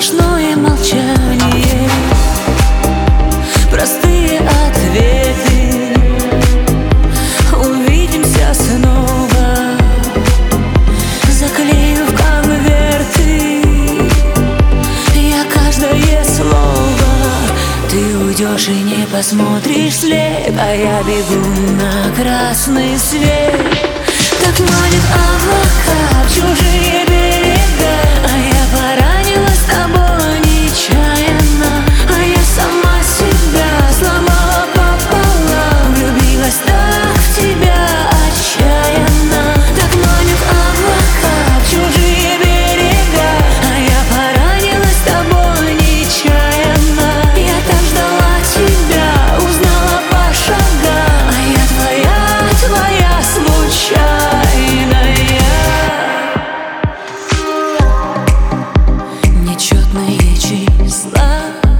сплошное молчание, простые ответы. Увидимся снова, заклею в конверты я каждое слово. Ты уйдешь и не посмотришь вслед, а я бегу на красный свет. Так манит облака в чужие берега, а я поранилась тобой нечаянно, а я сама себя сломала пополам. Влюбилась так в тебя отчаянно. Так манит облака в чужие берега, а я поранилась тобой нечаянно. Я так ждала тебя, узнала по шагам, а я твоя случайная. Нечетные числа,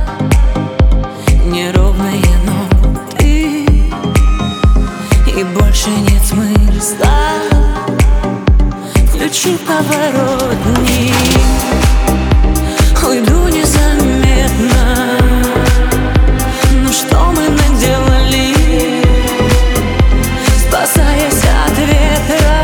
неровные ноты, и больше нет смысла. Включи поворотник, уйду незаметно. Ну что мы наделали, спасаясь от ветра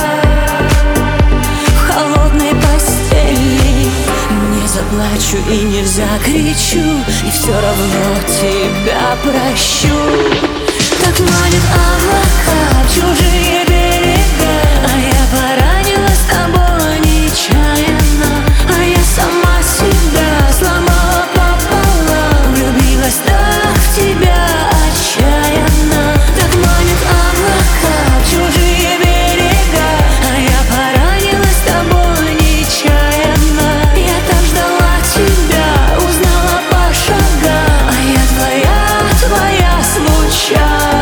в холодной постели? Не заплачу и не закричу, и все равно тебя прощу. Так манит облака в чужие берега, а я поранилась тобой нечаянно, а я сама себя сломала пополам. Влюбилась так в тебя отчаянно. Так манит облака в чужие берега, а я поранилась тобой нечаянно. Я так ждала тебя, узнала по шагам, а я твоя случайная.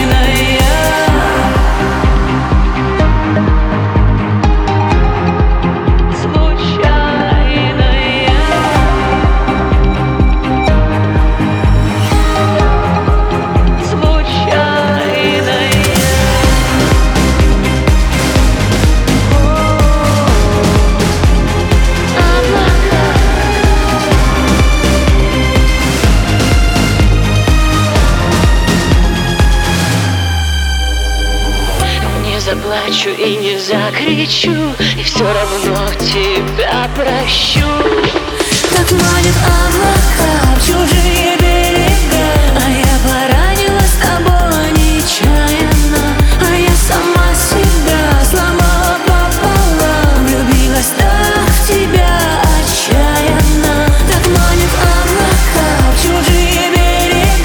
Заплачу и не закричу, и все равно тебя прощу. Так